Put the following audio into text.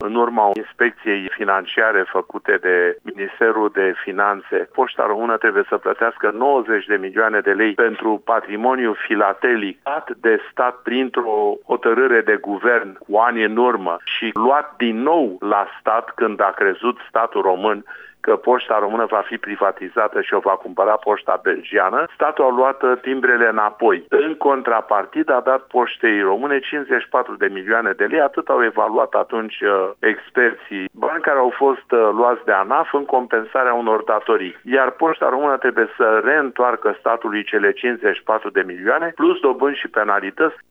în urma inspecției financiare făcute de Ministerul de Finanțe, Poșta Română trebuie să plătească 90 de milioane de lei pentru patrimoniu filatelic dat de stat printr-o hotărâre de guvern cu ani în urmă și luat din nou la stat când a crezut statul român că Poșta Română va fi privatizată și o va cumpăra Poșta Belgiană, statul a luat timbrele înapoi. În contrapartid a dat Poștei Române 54 de milioane de lei, atât au evaluat atunci experții, bani care au fost luați de ANAF în compensarea unor datorii. Iar Poșta Română trebuie să reîntoarcă statului cele 54 de milioane, plus dobânzi și penalități.